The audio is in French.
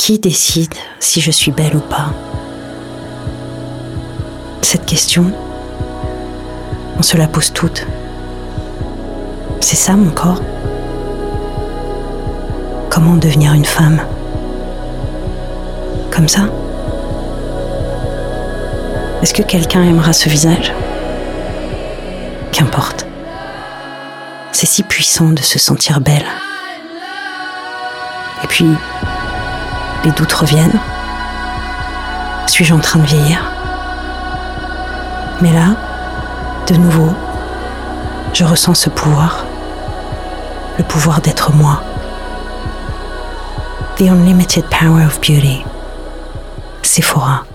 Qui décide si je suis belle ou pas? Cette question, on se la pose toutes. C'est ça mon corps? Comment devenir une femme? Comme ça? Est-ce que quelqu'un aimera ce visage? Qu'importe. C'est si puissant de se sentir belle. Et puis, les doutes reviennent. Suis-je en train de vieillir? Mais là, de nouveau, je ressens ce pouvoir. Le pouvoir d'être moi. The unlimited power of beauty. Sephora.